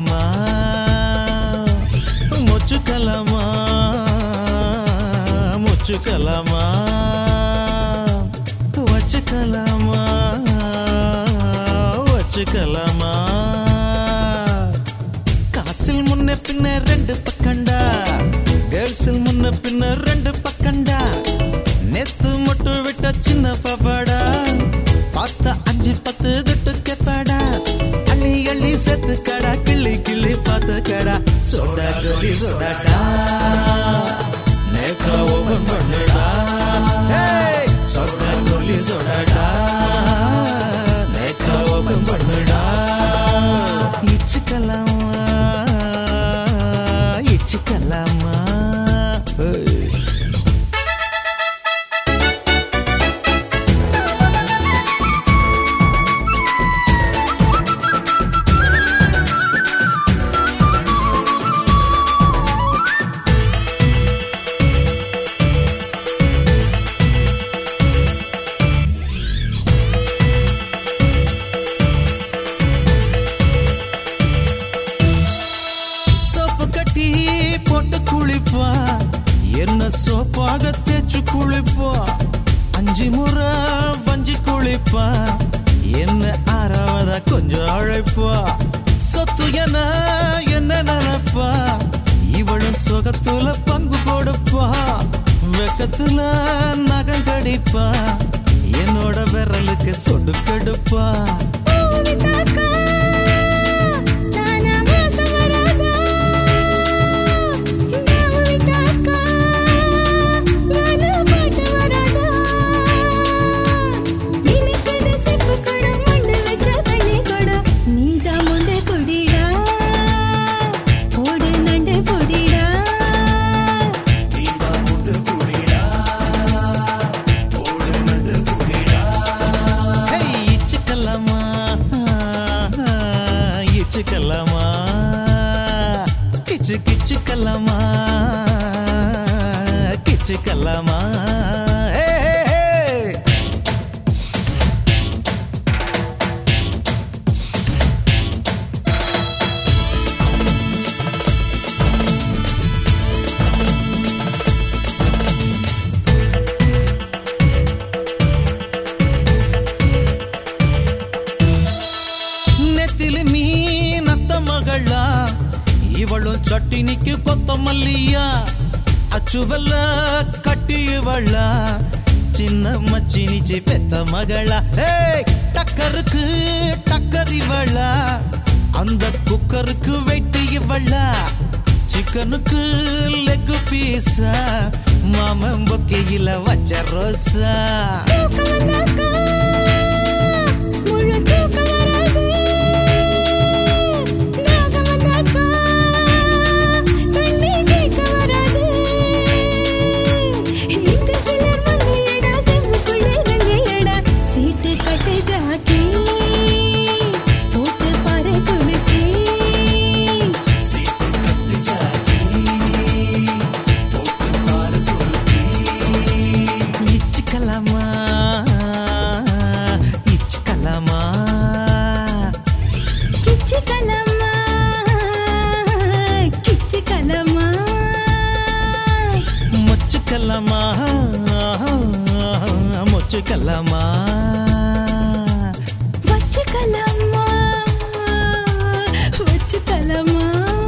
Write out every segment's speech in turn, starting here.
மொச்சுக்கலாமா மொச்சுக்கலாமா மொச்சுக்கலாமா வச்சுக்கலாமா வச்சுக்கலாமா காசில் முன்ன பின்ன ரெண்டு பக்கண்டா கேர்ள்ஸில் முன்ன பின்ன ரெண்டு பக்கண்டா நேத்து மட்டும் விட்ட சின்ன பாப்பாடா பார்த்தா 5-10 துட்டு கேப்பாடா அள்ளி அள்ளி செத்து கடா கிள்ளி கிள்ளி பார்த்து கடா சோடா கோலி சோடாடா நேக்கா ஓபன் பண்ணுடா சோடா கோலி சோடாடா நேக்கா ஓபன் பண்ணுடா இச்சுக்கலாமா இச்சுக்கலாமா போட்டு குளிப்பா என்ன சோப்பாக தேச்சு குளிப்பா 5 முறை வஞ்சி குளிப்பா என்ன 6வதா கொஞ்சம் அழைப்பா சொத்து என்ன நினைப்பா இவளும் சுகத்துல பங்கு கொடுப்பா வெக்கத்துல நகம் கடிப்பா என்னோட விரலுக்கு சொடு கெடுப்பா கிச்சுக்கலாமா கிச்சு கிச்சுக்கலாமா கிச்சுக்கலாமா இவளும் சட்டினிக்கு கொத்தமல்லியா அச்சுவல்ல கட்டியவளா சின்ன மச்சினிச்சி பெத்த மகளா டக்கருக்கு டக்கர் இவளா அந்த குக்கருக்கு வெயிட்டு இவளா சிக்கனுக்கு லெக் பீஸா மாமன் பொக்கையில வச்ச ரோசா மொச்சுக்கலாமா மொச்சுக்கலாமா வச்சுக்கலாமா வச்சுக்கலாமா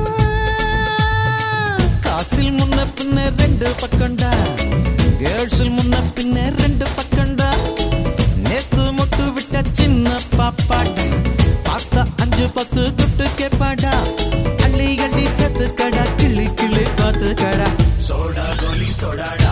காசில் முன்ன பின்ன ரெண்டு பக்கண்டா கேர்ள்ஸில் முன்ன பின்ன ரெண்டு பக்கண்டா நேத்து மட்டும் விட்ட சின்ன பாப்பாடா பார்த்தா 5-10 துட்டு கேப்பாடா அள்ளி அள்ளி செத்து கடா கிள்ளி கிள்ளி பார்த்து கடா சோடா கோலி சோடாடா